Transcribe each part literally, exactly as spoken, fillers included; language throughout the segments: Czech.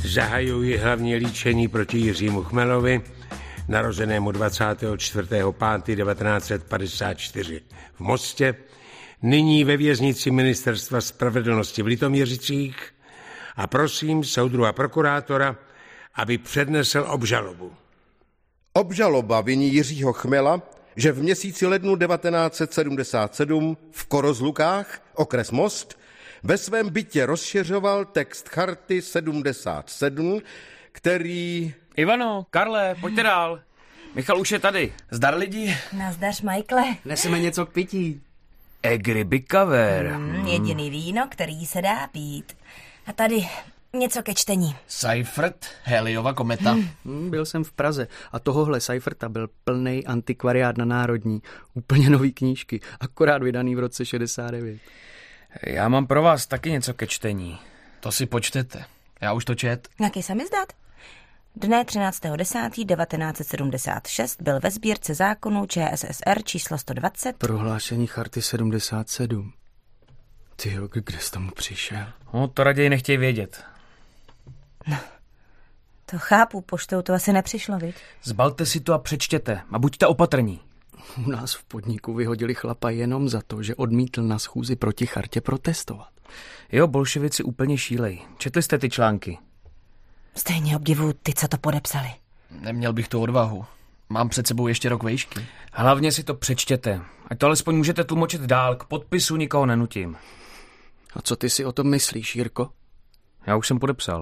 Zahajuji hlavní líčení proti Jiřímu Chmelovi, narozenému dvacátého čtvrtého pátého devatenáct set padesát čtyři v Mostě, nyní ve věznici Ministerstva spravedlnosti v Litoměřicích, a prosím soudruha prokurátora, aby přednesl obžalobu. Obžaloba viní Jiřího Chmela, že v měsíci lednu devatenáct set sedmdesát sedm v Korozlukách, okres Most, ve svém bytě rozšiřoval text Charty sedmdesát sedm, který... Ivano, Karle, pojďte dál. Michal už je tady. Zdar lidi. Nazdař, Michaele. Neseme něco k pití. Egri Bikaver. Hmm, jediný víno, který se dá pít. A tady něco ke čtení. Seifert, Heliova kometa. Hmm. Hmm, byl jsem v Praze a tohohle Seiferta byl plnej antikvariát na Národní. Úplně nový knížky, akorát vydaný v roce šedesát devět. Já mám pro vás taky něco ke čtení. To si počtete. Já už to čet. Jaký se mi zdát? Dne třináctého desátého devatenáct set sedmdesát šest byl ve sbírce zákonů ČSSR číslo sto dvacet. Prohlášení Charty sedmdesát sedm. Tyjo, kde jsi tomu přišel? No, to raději nechtěj vědět. No, to chápu, poštou to asi nepřišlo, viď? Zbalte si to a přečtěte a buďte opatrní. U nás v podniku vyhodili chlapa jenom za to, že odmítl na schůzi proti chartě protestovat. Jo, bolševici úplně šílej. Četli jste ty články? Stejně obdivuju ty, co to podepsali. Neměl bych tu odvahu. Mám před sebou ještě rok vejšky. Hlavně si to přečtěte. Ať to alespoň můžete tlumočit dál. K podpisu nikoho nenutím. A co ty si o tom myslíš, Jirko? Já už jsem podepsal.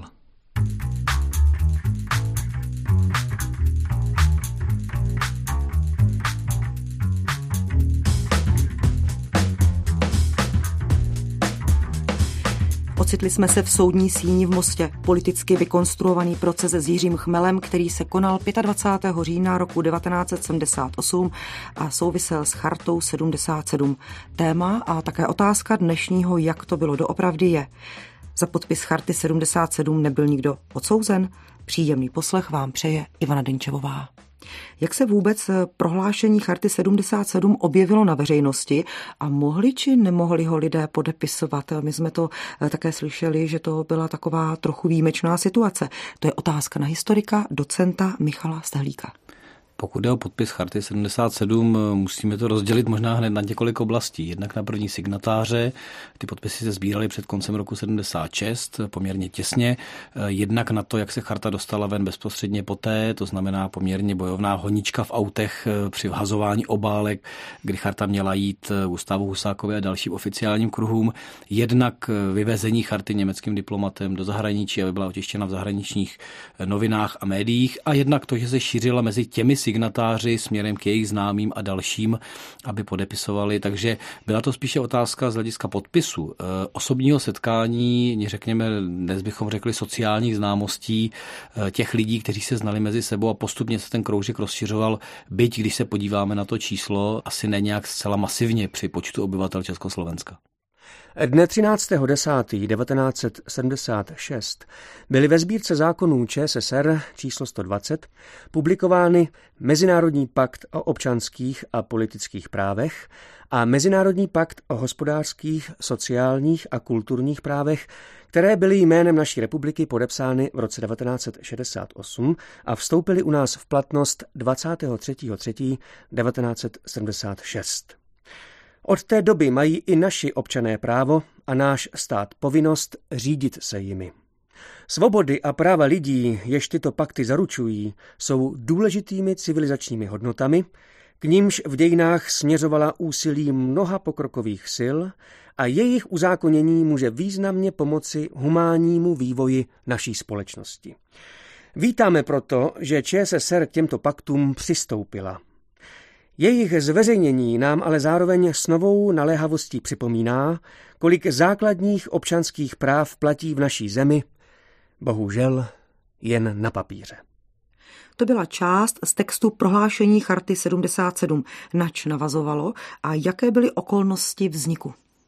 Ocitli jsme se v soudní síni v Mostě. Politicky vykonstruovaný proces s Jiřím Chmelem, který se konal dvacátého pátého října roku devatenáct set sedmdesát osm a souvisel s Chartou sedmdesát sedm. Téma a také otázka dnešního, jak to bylo doopravdy, je: za podpis Charty sedmdesát sedm nebyl nikdo odsouzen? Příjemný poslech vám přeje Ivana Denčevová. Jak se vůbec prohlášení Charty sedmdesát sedm objevilo na veřejnosti a mohli či nemohli ho lidé podepisovat? My jsme to také slyšeli, že to byla taková trochu výjimečná situace. To je otázka na historika, docenta Michala Stehlíka. Pokud jde o podpis Charty sedmdesát sedm, musíme to rozdělit možná hned na několik oblastí. Jednak na první signatáře, ty podpisy se sbíraly před koncem roku sedmdesát šest, poměrně těsně. Jednak na to, jak se charta dostala ven bezprostředně poté, to znamená poměrně bojovná honička v autech při vhazování obálek, kdy charta měla jít Gustávu Husákovi a dalším oficiálním kruhům. Jednak vyvezení charty německým diplomatem do zahraničí, aby byla otištěna v zahraničních novinách a médiích, a jednak to, že se šířila mezi těmi signatáři směrem k jejich známým a dalším, aby podepisovali. Takže byla to spíše otázka z hlediska podpisu, osobního setkání, řekněme, dnes bychom řekli sociálních známostí těch lidí, kteří se znali mezi sebou, a postupně se ten kroužek rozšiřoval, byť když se podíváme na to číslo, asi ne nějak zcela masivně při počtu obyvatel Československa. Dne třináctého desátého devatenáct set sedmdesát šest byly ve sbírce zákonů ČSSR číslo sto dvacet publikovány Mezinárodní pakt o občanských a politických právech a Mezinárodní pakt o hospodářských, sociálních a kulturních právech, které byly jménem naší republiky podepsány v roce devatenáct set šedesát osm a vstoupily u nás v platnost dvacátého třetího třetího devatenáct set sedmdesát šest. Od té doby mají i naši občané právo a náš stát povinnost řídit se jimi. Svobody a práva lidí, jež tyto pakty zaručují, jsou důležitými civilizačními hodnotami, k nímž v dějinách směřovala úsilí mnoha pokrokových sil a jejich uzákonění může významně pomoci humánnímu vývoji naší společnosti. Vítáme proto, že ČSSR k těmto paktům přistoupila. Jejich zveřejnění nám ale zároveň s novou naléhavostí připomíná, kolik základních občanských práv platí v naší zemi, bohužel jen na papíře. To byla část z textu prohlášení Charty sedmdesát sedm. Nač navazovalo a jaké byly okolnosti vzniku?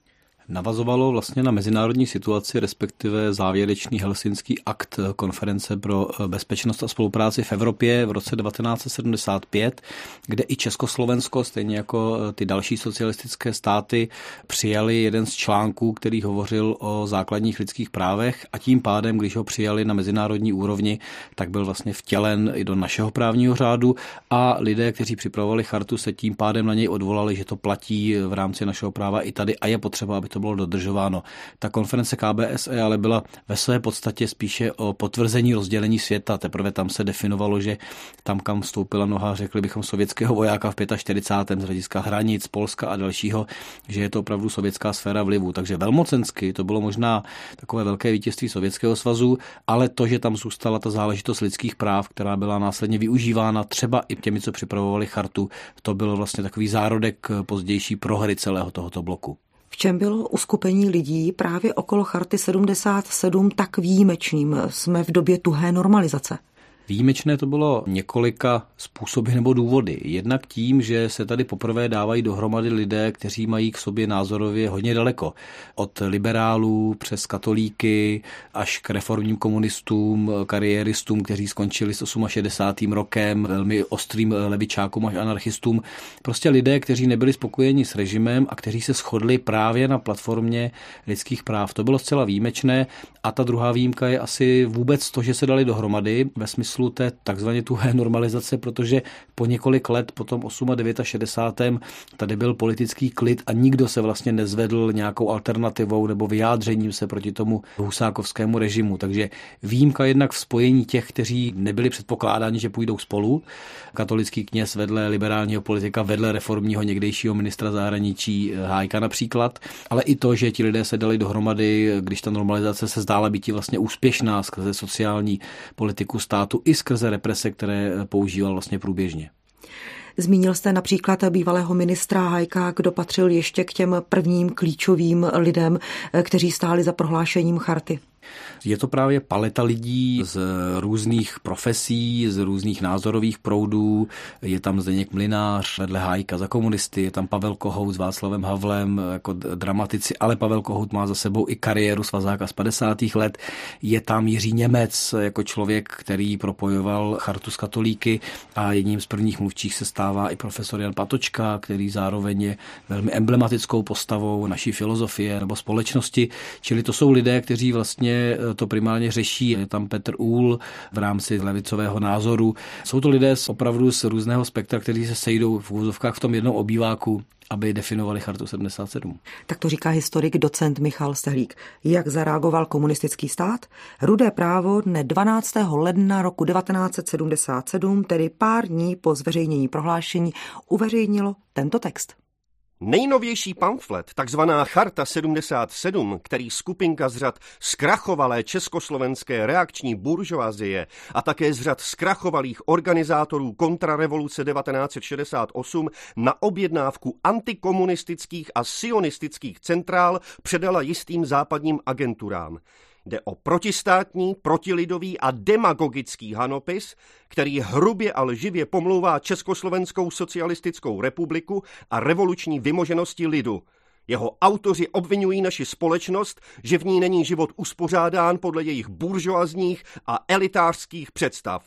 navazovalo vlastně na mezinárodní situaci, respektive závěrečný helsinský akt konference pro bezpečnost a spolupráci v Evropě v roce devatenáct set sedmdesát pět, kde i Československo, stejně jako ty další socialistické státy, přijali jeden z článků, který hovořil o základních lidských právech, a tím pádem, když ho přijali na mezinárodní úrovni, tak byl vlastně vtělen i do našeho právního řádu a lidé, kteří připravovali chartu, se tím pádem na něj odvolali, že to platí v rámci našeho práva i tady a je potřeba, aby to bylo dodržováno. Ta konference K B S E ale byla ve své podstatě spíše o potvrzení rozdělení světa. Teprve tam se definovalo, že tam, kam vstoupila noha, řekli bychom, sovětského vojáka v čtyřicátém pátém z hlediska hranic Polska a dalšího, že je to opravdu sovětská sféra vlivu. Takže velmocensky to bylo možná takové velké vítězství Sovětského svazu, ale to, že tam zůstala ta záležitost lidských práv, která byla následně využívána třeba i těmi, co připravovali chartu, to bylo vlastně takový zárodek pozdější prohry celého tohoto bloku. V čem bylo uskupení lidí právě okolo charty sedmdesát sedm tak výjimečným? Jsme v době tuhé normalizace. Výjimečné to bylo několika způsoby nebo důvody. Jednak tím, že se tady poprvé dávají dohromady lidé, kteří mají k sobě názorově hodně daleko. Od liberálů přes katolíky až k reformním komunistům, kariéristům, kteří skončili s šedesátým osmým rokem, velmi ostrým levičákům až anarchistům. Prostě lidé, kteří nebyli spokojeni s režimem a kteří se shodli právě na platformě lidských práv. To bylo zcela výjimečné a ta druhá výjimka je asi vůbec to, že se dali dohromady ve smyslu té takzvaně tuhé normalizace, protože po několik let, potom šedesátém osmém tady byl politický klid a nikdo se vlastně nezvedl nějakou alternativou nebo vyjádřením se proti tomu husákovskému režimu. Takže výjimka jednak v spojení těch, kteří nebyli předpokládáni, že půjdou spolu. Katolický kněz vedle liberálního politika, vedle reformního někdejšího ministra zahraničí Hájka například, ale i to, že ti lidé se dali dohromady, když ta normalizace se zdála být vlastně úspěšná skrze sociální politiku státu i skrze represe, které používal vlastně průběžně. Zmínil jste například bývalého ministra Hájka, kdo patřil ještě k těm prvním klíčovým lidem, kteří stáli za prohlášením charty. Je to právě paleta lidí z různých profesí, z různých názorových proudů. Je tam Zdeněk Mlynář vedle Hájka za komunisty, je tam Pavel Kohout s Václavem Havlem jako dramatici, ale Pavel Kohout má za sebou i kariéru svazáka z padesátých let. Je tam Jiří Němec jako člověk, který propojoval chartu s katolíky a jedním z prvních mluvčích se stává i profesor Jan Patočka, který zároveň je velmi emblematickou postavou naší filozofie nebo společnosti. Čili to jsou lidé, kteří vlastně to primárně řeší. Je tam Petr Úhl v rámci levicového názoru. Jsou to lidé opravdu z různého spektra, kteří se sejdou v úvozovkách v tom jednom obýváku, aby definovali chartu sedmdesát sedm. Tak to říká historik docent Michal Stehlík. Jak zareagoval komunistický stát? Rudé právo dne dvanáctého ledna roku devatenáct set sedmdesát sedm, tedy pár dní po zveřejnění prohlášení, uveřejnilo tento text. Nejnovější pamflet, takzvaná Charta sedmdesát sedm, který skupinka z řad zkrachovalé československé reakční buržoazie a také z řad zkrachovalých organizátorů kontrarevoluce devatenáct set šedesát osm na objednávku antikomunistických a sionistických centrál předala jistým západním agenturám. Jde o protistátní, protilidový a demagogický hanopis, který hrubě a lživě pomlouvá Československou socialistickou republiku a revoluční vymoženosti lidu. Jeho autoři obvinují naši společnost, že v ní není život uspořádán podle jejich buržoazních a elitářských představ.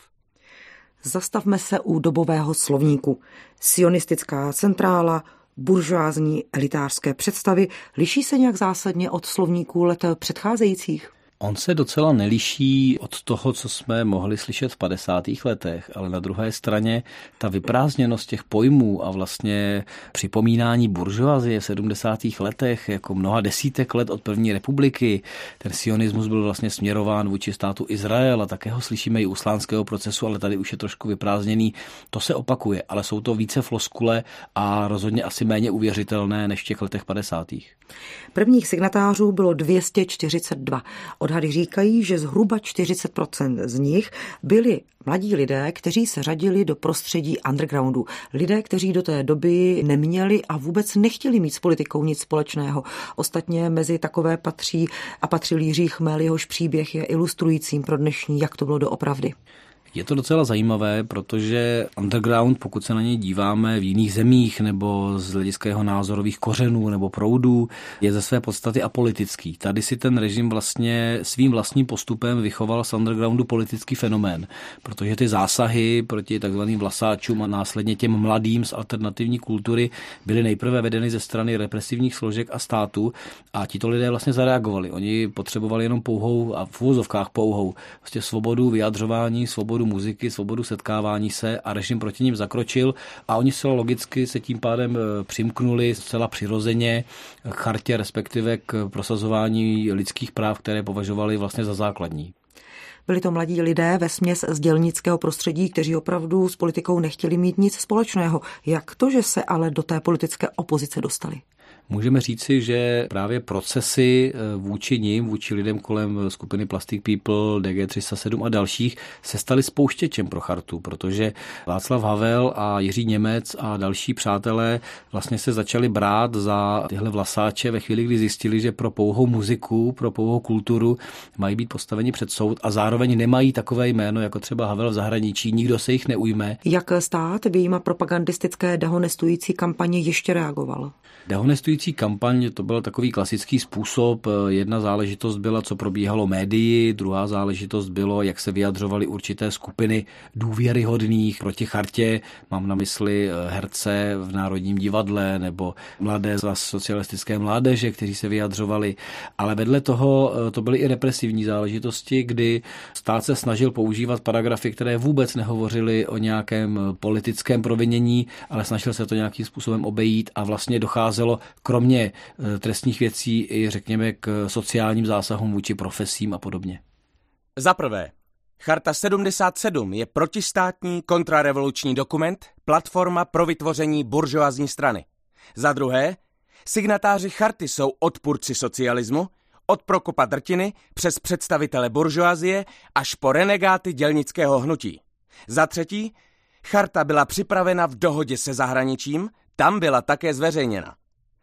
Zastavme se u dobového slovníku. Sionistická centrála, buržoázní elitářské představy liší se nějak zásadně od slovníků let předcházejících? On se docela neliší od toho, co jsme mohli slyšet v padesátých letech, ale na druhé straně ta vyprázdněnost těch pojmů a vlastně připomínání buržoazie v sedmdesátých letech, jako mnoha desítek let od první republiky, ten sionismus byl vlastně směrován vůči státu Izrael a také ho slyšíme i u slánského procesu, ale tady už je trošku vyprázdněný. To se opakuje, ale jsou to více floskule a rozhodně asi méně uvěřitelné než v těch letech padesátých. Prvních signatářů bylo dvě stě čtyřicet dva. Odhady říkají, že zhruba čtyřicet procent z nich byli mladí lidé, kteří se řadili do prostředí undergroundu. Lidé, kteří do té doby neměli a vůbec nechtěli mít s politikou nic společného. Ostatně mezi takové patří a patřil Jiří Chmel, jehož příběh je ilustrujícím pro dnešní, jak to bylo doopravdy. Je to docela zajímavé, protože underground, pokud se na něj díváme v jiných zemích nebo z hlediska jeho názorových kořenů nebo proudů, je ze své podstaty apolitický. Tady si ten režim vlastně svým vlastním postupem vychoval z undergroundu politický fenomén, protože ty zásahy proti takzvaným vlasáčům a následně těm mladým z alternativní kultury byly nejprve vedeny ze strany represivních složek a státu a tito lidé vlastně zareagovali. Oni potřebovali jenom pouhou a v úvozovkách pouhou vlastně svobodu vyjadřování, svobodu muziky, svobodu setkávání se a režim proti nim zakročil a oni zcela logicky se tím pádem přimknuli zcela přirozeně k chartě, respektive k prosazování lidských práv, které považovali vlastně za základní. Byli to mladí lidé vesměs z dělnického prostředí, kteří opravdu s politikou nechtěli mít nic společného. Jak to, že se ale do té politické opozice dostali? Můžeme říci, že právě procesy vůči nim, vůči lidem kolem skupiny Plastic People, D G tři sta sedm a dalších se staly spouštěčem pro chartu, protože Václav Havel a Jiří Němec a další přátelé vlastně se začali brát za tyhle vlasáče ve chvíli, kdy zjistili, že pro pouhou muziku, pro pouhou kulturu mají být postaveni před soud a zároveň nemají takové jméno jako třeba Havel v zahraničí, nikdo se jich neujme. Jak stát vyjma propagandistické dehonestující kampaně ještě reagoval? Dehonestující kampaň, to byl takový klasický způsob. Jedna záležitost byla, co probíhalo médii, druhá záležitost bylo, jak se vyjadřovaly určité skupiny důvěryhodných proti chartě. Mám na mysli herce v Národním divadle nebo mladé z socialistické mládeže, kteří se vyjadřovali. Ale vedle toho to byly i represivní záležitosti, kdy stát se snažil používat paragrafy, které vůbec nehovořily o nějakém politickém provinění, ale snažil se to nějakým způsobem obejít a vlastně docházelo kromě trestních věcí i řekněme k sociálním zásahům vůči profesím a podobně. Za prvé, Charta sedmdesát sedm je protistátní kontrarevoluční dokument, platforma pro vytvoření buržoazní strany. Za druhé, signatáři charty jsou odpůrci socialismu, od Prokopa Drtiny přes představitele buržoazie až po renegáty dělnického hnutí. Za třetí, charta byla připravena v dohodě se zahraničím, tam byla také zveřejněna.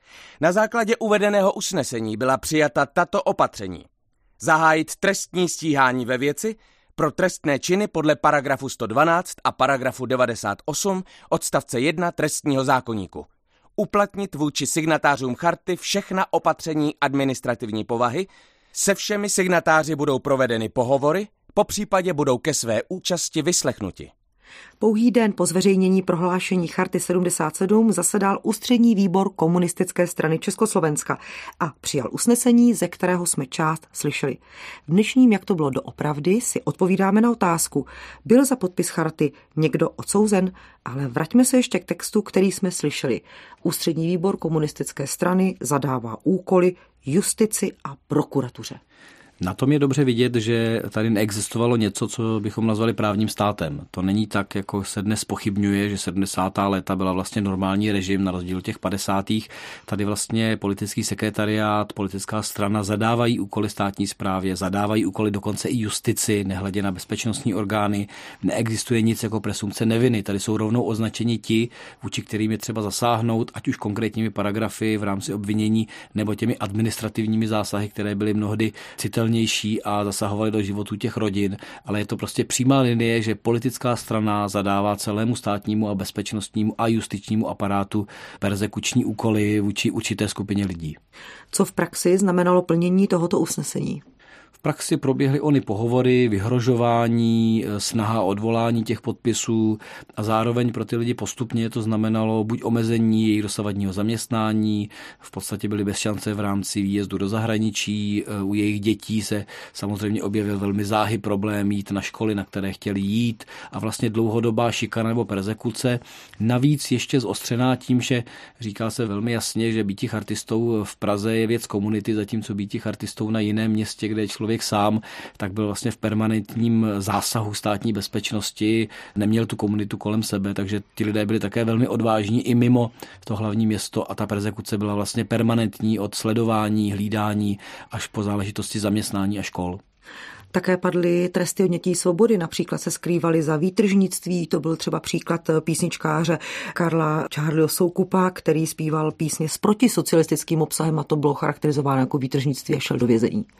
Na základě uvedeného usnesení byla přijata tato opatření. Zahájit trestní stíhání ve věci pro trestné činy podle paragrafu sto dvanáct a paragrafu devadesát osm odstavce jedna trestního zákoníku. Uplatnit vůči signatářům charty všechna opatření administrativní povahy, se všemi signatáři budou provedeny pohovory, popřípadě budou ke své účasti vyslechnuti. Pouhý den po zveřejnění prohlášení Charty sedmdesát sedm zasedal ústřední výbor Komunistické strany Československa a přijal usnesení, ze kterého jsme část slyšeli. V dnešním Jak to bylo doopravdy si odpovídáme na otázku. Byl za podpis charty někdo odsouzen? Ale vraťme se ještě k textu, který jsme slyšeli. Ústřední výbor Komunistické strany zadává úkoly justici a prokuratuře. Na tom je dobře vidět, že tady neexistovalo něco, co bychom nazvali právním státem. To není tak, jako se dnes pochybňuje, že sedmdesátá léta byla vlastně normální režim na rozdíl těch padesátých. Tady vlastně politický sekretariát, politická strana zadávají úkoly státní správě, zadávají úkoly dokonce i justici, nehledě na bezpečnostní orgány. Neexistuje nic jako presumpce neviny. Tady jsou rovnou označeni ti, vůči kterým je třeba zasáhnout, ať už konkrétními paragrafy v rámci obvinění nebo těmi administrativními zásahy, které byly mnohdy citelné a zasahovali do životů těch rodin, ale je to prostě přímá linie, že politická strana zadává celému státnímu a bezpečnostnímu a justičnímu aparátu perzekuční úkoly vůči určité skupině lidí. Co v praxi znamenalo plnění tohoto usnesení? V praxi proběhly ony pohovory, vyhrožování, snaha o odvolání těch podpisů a zároveň pro ty lidi postupně to znamenalo buď omezení jejich dosavadního zaměstnání, v podstatě byli bez šance v rámci výjezdu do zahraničí, u jejich dětí se samozřejmě objevil velmi záhy problém jít na školy, na které chtěli jít a vlastně dlouhodobá šikana nebo perzekuce. Navíc ještě zostřená tím, že říká se velmi jasně, že býti chartistou v Praze je věc komunity, zatímco býti chartistou na jiném městě, kde je člověk sám, tak byl vlastně v permanentním zásahu státní bezpečnosti, neměl tu komunitu kolem sebe, takže ti lidé byli také velmi odvážní i mimo to hlavní město a ta perzekuce byla vlastně permanentní od sledování, hlídání až po záležitosti zaměstnání a škol. Také padly tresty odnětí svobody, například se skrývali za výtržnictví, to byl třeba příklad písničkáře Karla Charlieho Soukupa, který zpíval písně s protisocialistickým obsahem a to bylo charakterizováno jako výtržnictví a šel do vězení.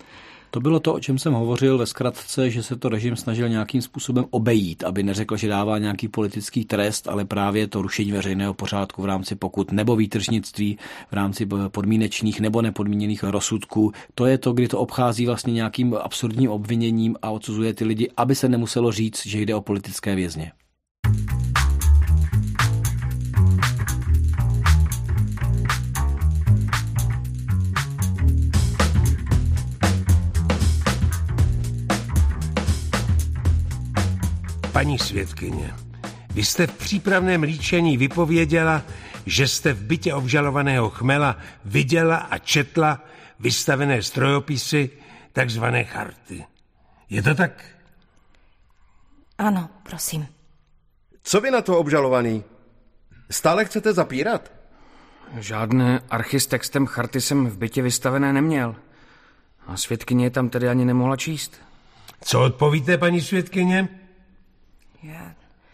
To bylo to, o čem jsem hovořil ve zkratce, že se to režim snažil nějakým způsobem obejít, aby neřekl, že dává nějaký politický trest, ale právě to rušení veřejného pořádku v rámci pokut nebo výtržnictví v rámci podmínečných nebo nepodmíněných rozsudků. To je to, kdy to obchází vlastně nějakým absurdním obviněním a odsuzuje ty lidi, aby se nemuselo říct, že jde o politické vězně. Paní svědkyně, vy jste v přípravném líčení vypověděla, že jste v bytě obžalovaného Chmela viděla a četla vystavené strojopisy, takzvané charty. Je to tak? Ano, prosím. Co vy na to, obžalovaný? Stále chcete zapírat? Žádné archy s textem charty jsem v bytě vystavené neměl. A svědkyně je tam tedy ani nemohla číst. Co odpovíte, paní svědkyně? Já...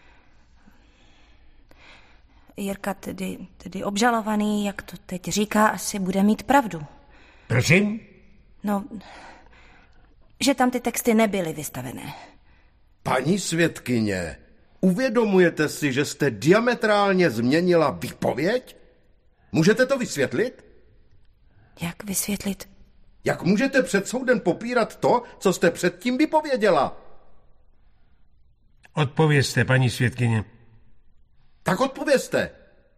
Jirka, tedy, tedy obžalovaný, jak to teď říká, asi bude mít pravdu. Prosím? No, že tam ty texty nebyly vystavené. Paní svědkyně, uvědomujete si, že jste diametrálně změnila výpověď? Můžete to vysvětlit? Jak vysvětlit? Jak můžete před soudem popírat to, co jste předtím vypověděla? Odpovězte, paní svědkyně. Tak odpovězte.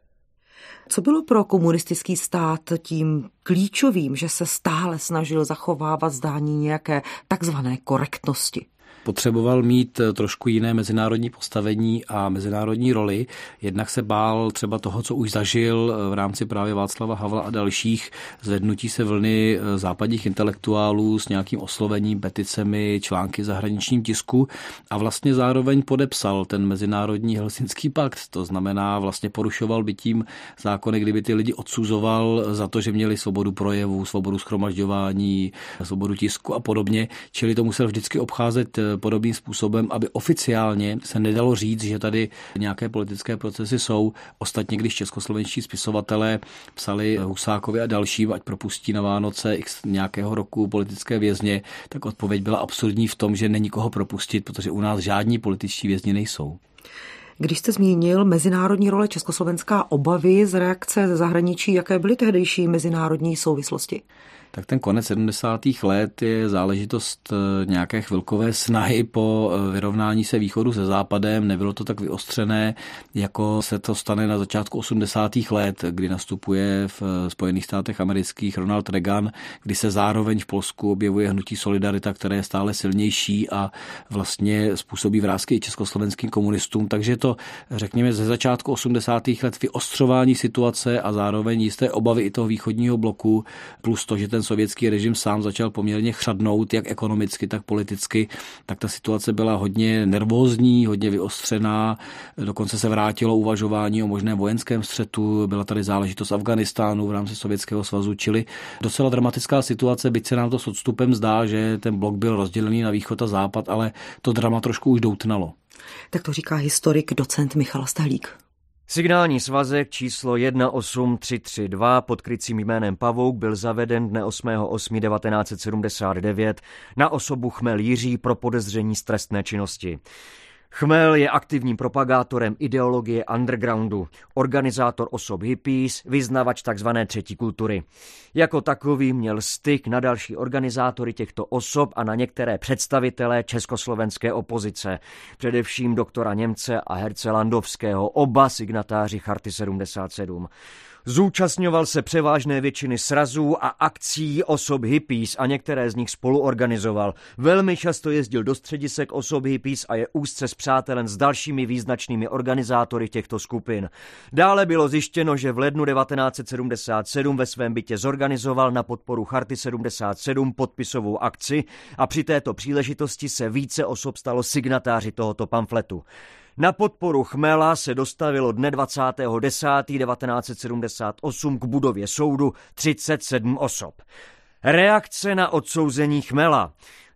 Co bylo pro komunistický stát tím klíčovým, že se stále snažil zachovávat zdání nějaké takzvané korektnosti? Potřeboval mít trošku jiné mezinárodní postavení a mezinárodní roli. Jednak se bál třeba toho, co už zažil v rámci právě Václava Havla a dalších, zvednutí se vlny západních intelektuálů s nějakým oslovením, peticemi, články v zahraničním tisku a vlastně zároveň podepsal ten mezinárodní Helsinský pakt. To znamená, vlastně porušoval by tím zákony, kdyby ty lidi odsuzoval za to, že měli svobodu projevu, svobodu shromažďování, svobodu tisku a podobně. Čili to musel vždycky obcházet podobným způsobem, aby oficiálně se nedalo říct, že tady nějaké politické procesy jsou. Ostatně, když českoslovenští spisovatelé psali Husákovi a dalším, ať propustí na Vánoce x nějakého roku politické vězně, tak odpověď byla absurdní v tom, že není koho propustit, protože u nás žádní političtí vězni nejsou. Když jste zmínil mezinárodní role Československá, obavy z reakce ze zahraničí, jaké byly tehdejší mezinárodní souvislosti? Tak ten konec sedmdesátých let je záležitost nějaké chvilkové snahy po vyrovnání se východu se západem. Nebylo to tak vyostřené, jako se to stane na začátku osmdesátých let, kdy nastupuje v Spojených státech amerických Ronald Reagan, kdy se zároveň v Polsku objevuje hnutí Solidarita, které je stále silnější a vlastně způsobí vrásky i československým komunistům. Takže to, řekněme, ze začátku osmdesátých let vyostřování situace a zároveň jisté obavy i toho východního bloku, plus to, že ten sovětský režim sám začal poměrně chřadnout, jak ekonomicky, tak politicky, tak ta situace byla hodně nervózní, hodně vyostřená, dokonce se vrátilo uvažování o možném vojenském střetu, byla tady záležitost Afghánistánu v rámci Sovětského svazu, čili docela dramatická situace, byť se nám to s odstupem zdá, že ten blok byl rozdělený na východ a západ, ale to drama trošku už doutnalo. Tak to říká historik docent Michal Stahlík. Signální svazek číslo jedna osm tři tři dva pod krycím jménem Pavouk byl zaveden dne osmého osmého devatenáct set sedmdesát devět na osobu Chmel Jiří pro podezření z trestné činnosti. Chmel je aktivním propagátorem ideologie undergroundu, organizátor osob hippies, vyznavač tzv. Třetí kultury. Jako takový měl styk na další organizátory těchto osob a na některé představitelé československé opozice, především doktora Němce a herce Landovského, oba signatáři Charty sedmdesát sedm. Zúčastňoval se převážné většiny srazů a akcí osob hippies a některé z nich spoluorganizoval. Velmi často jezdil do středisek osob hippies a je úzce spřátelen s dalšími význačnými organizátory těchto skupin. Dále bylo zjištěno, že v lednu devatenáct set sedmdesát sedm ve svém bytě zorganizoval na podporu Charty sedmdesát sedm podpisovou akci a při této příležitosti se více osob stalo signatáři tohoto pamfletu. Na podporu Chmela se dostavilo dne dvacátého desátého devatenáct set sedmdesát osm k budově soudu třicet sedm osob. Reakce na odsouzení Chmela.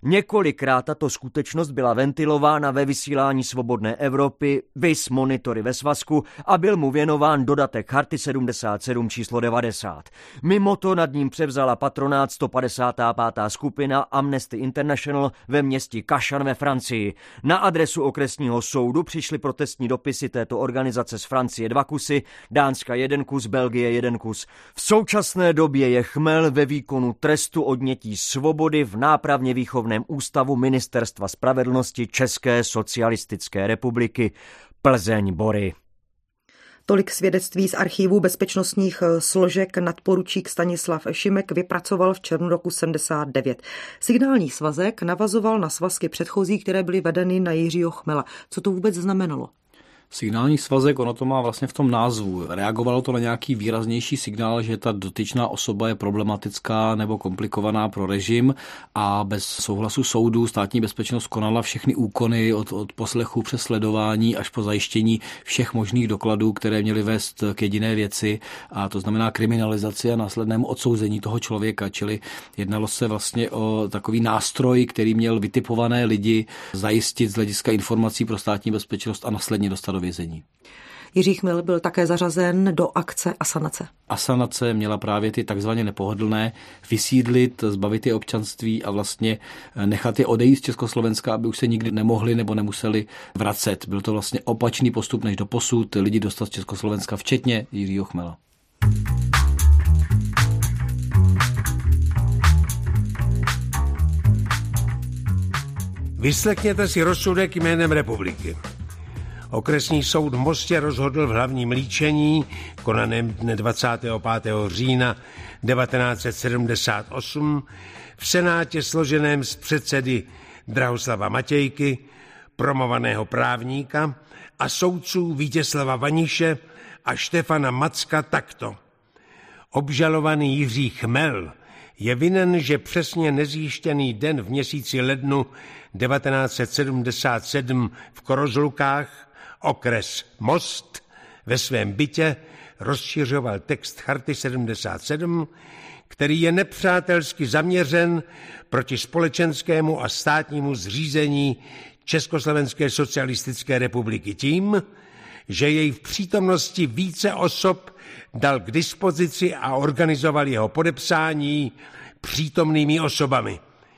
Několikrát tato skutečnost byla ventilována ve vysílání Svobodné Evropy, vis monitory ve svazku a byl mu věnován dodatek Charty sedmdesát sedm číslo devadesát. Mimo to nad ním převzala patronát sto padesátá pátá skupina Amnesty International ve městě Kašan ve Francii. Na adresu okresního soudu přišly protestní dopisy této organizace z Francie dva kusy, Dánska jeden kus, Belgie jeden kus. V současné době je Chmel ve výkonu trestu odnětí svobody v nápravně výchovném ústavu Ministerstva spravedlnosti České socialistické republiky. Plzeň Bory. Tolik svědectví z archívů bezpečnostních složek nadporučík Stanislav Šimek vypracoval v červnu roku sedmdesát devět. Signální svazek navazoval na svazky předchozí, které byly vedeny na Jiřího Chmela. Co to vůbec znamenalo? Signální svazek, ono to má vlastně v tom názvu. Reagovalo to na nějaký výraznější signál, že ta dotyčná osoba je problematická nebo komplikovaná pro režim a bez souhlasu soudu státní bezpečnost konala všechny úkony od, od poslechu přes sledování až po zajištění všech možných dokladů, které měly vést k jediné věci, a to znamená kriminalizaci a následnému odsouzení toho člověka. Čili jednalo se vlastně o takový nástroj, který měl vytipované lidi zajistit z hlediska informací pro státní bezpečnost a následně dostat do vězení. Jiří Chmel byl také zařazen do akce Asanace. Asanace měla právě ty takzvaně nepohodlné vysídlit, zbavit je občanství a vlastně nechat je odejít z Československa, aby už se nikdy nemohli nebo nemuseli vracet. Byl to vlastně opačný postup než doposud, lidi dostat z Československa, včetně Jiřího Chmela. Vyslechněte si rozsudek jménem republiky. Okresní soud v Mostě rozhodl v hlavním líčení, konaném dne dvacátého pátého října devatenáct set sedmdesát osm, v senátě složeném z předsedy Drahoslava Matějky, promovaného právníka, a soudců Vítězslava Vaniše a Štefana Macka takto. Obžalovaný Jiří Chmel je vinen, že přesně nezjištěný den v měsíci lednu devatenáct set sedmdesát sedm v Korozlukách, okres Most, ve svém bytě rozšiřoval text Charty sedmdesát sedm, který je nepřátelsky zaměřen proti společenskému a státnímu zřízení Československé socialistické republiky tím, že jej v přítomnosti více osob dal k dispozici a organizoval jeho podepsání přítomnými osobami,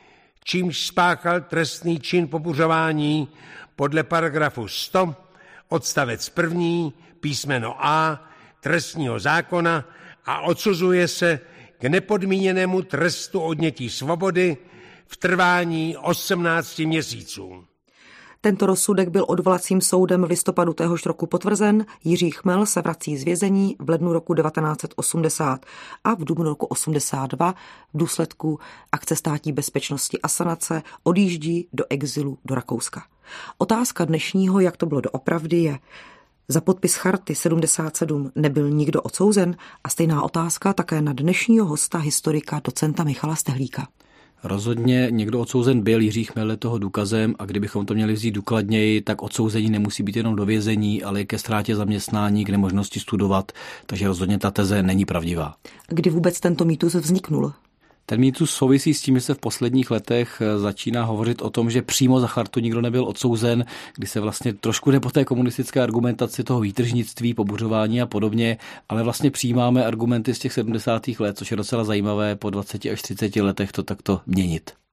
čímž spáchal trestný čin pobuřování podle paragrafu sto odstavec první, písmeno A trestního zákona a odsuzuje se k nepodmíněnému trestu odnětí svobody v trvání osmnácti měsíců. Tento rozsudek byl odvolacím soudem v listopadu téhož roku potvrzen. Jiří Chmel se vrací z vězení v lednu roku devatenáct set osmdesát a v dubnu roku osmdesát dva v důsledku akce státní bezpečnosti Asanace odjíždí do exilu do Rakouska. Otázka dnešního, jak to bylo doopravdy, je: za podpis Charty sedmdesát sedm nebyl nikdo odsouzen? A stejná otázka také na dnešního hosta, historika docenta Michala Stehlíka. Rozhodně někdo odsouzen byl, Jiří Chmel je toho důkazem, a kdybychom to měli vzít důkladněji, tak odsouzení nemusí být jenom do vězení, ale i ke ztrátě zaměstnání, k nemožnosti studovat, takže rozhodně ta teze není pravdivá. Kdy vůbec tento mýtus vzniknul? Ten mýtus souvisí s tím, že se v posledních letech začíná hovořit o tom, že přímo za chartu nikdo nebyl odsouzen, kdy se vlastně trošku jde po té komunistické argumentaci toho výtržnictví, pobuřování a podobně, ale vlastně přijímáme argumenty z těch sedmdesátých let, což je docela zajímavé po dvaceti až třiceti letech to takto měnit.